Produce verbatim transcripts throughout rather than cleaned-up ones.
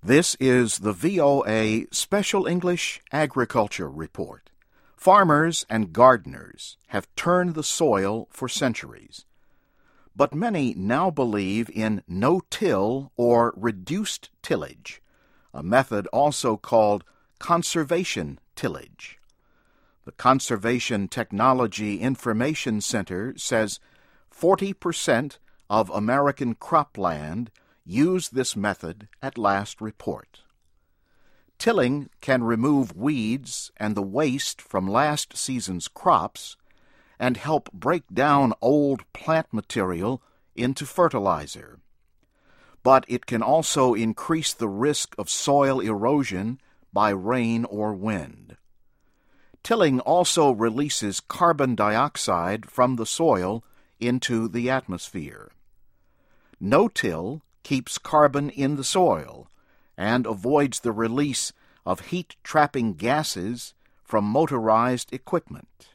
This is the V O A Special English Agriculture Report. Farmers and gardeners have turned the soil for centuries, but many now believe in no-till or reduced tillage, a method also called conservation tillage. The Conservation Technology Information Center says forty percent of American cropland use this method at last report. Tilling can remove weeds and the waste from last season's crops and help break down old plant material into fertilizer. But it can also increase the risk of soil erosion by rain or wind. Tilling also releases carbon dioxide from the soil into the atmosphere. No-till keeps carbon in the soil and avoids the release of heat-trapping gases from motorized equipment.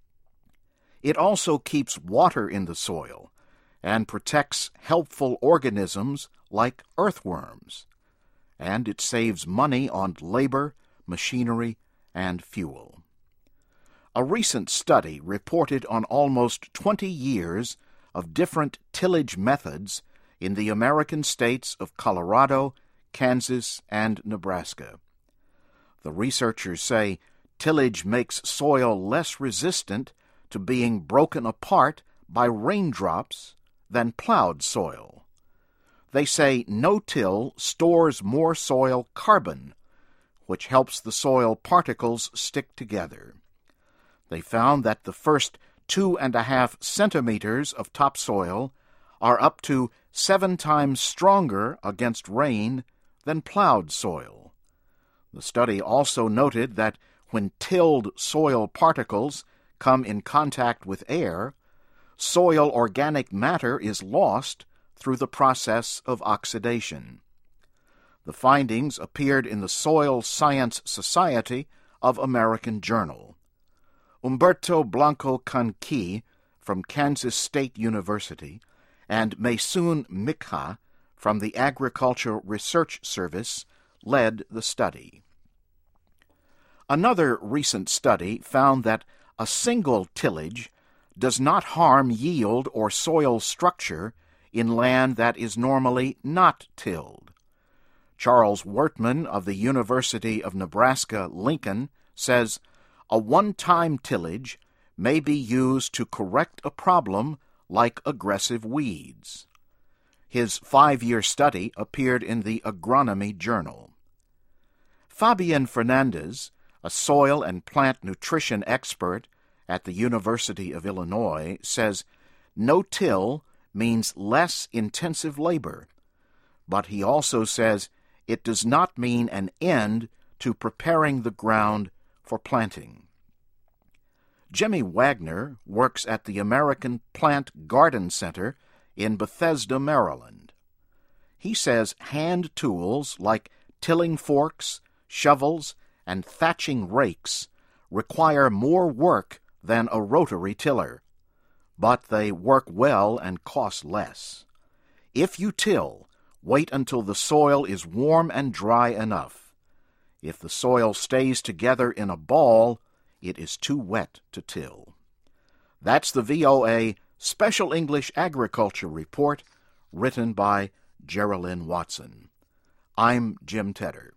It also keeps water in the soil and protects helpful organisms like earthworms, and it saves money on labor, machinery, and fuel. A recent study reported on almost twenty years of different tillage methods in the American states of Colorado, Kansas, and Nebraska. The researchers say tillage makes soil less resistant to being broken apart by raindrops than plowed soil. They say no-till stores more soil carbon, which helps the soil particles stick together. They found that the first two and a half centimeters of topsoil are up to seven times stronger against rain than plowed soil. The study also noted that when tilled soil particles come in contact with air, soil organic matter is lost through the process of oxidation. The findings appeared in the Soil Science Society of American Journal. Humberto Blanco Canqui from Kansas State University and Maysoon Mikha from the Agriculture Research Service led the study. Another recent study found that a single tillage does not harm yield or soil structure in land that is normally not tilled. Charles Wertman of the University of Nebraska-Lincoln says a one-time tillage may be used to correct a problem like aggressive weeds. His five-year study appeared in the Agronomy Journal. Fabian Fernandez, a soil and plant nutrition expert at the University of Illinois, says no-till means less intensive labor, but he also says it does not mean an end to preparing the ground for planting. Jimmy Wagner works at the American Plant Garden Center in Bethesda, Maryland. He says hand tools like tilling forks, shovels, and thatching rakes require more work than a rotary tiller, but they work well and cost less. If you till, wait until the soil is warm and dry enough. If the soil stays together in a ball, it is too wet to till. That's the V O A Special English Agriculture Report, written by Geraldine Watson. I'm Jim Tedder.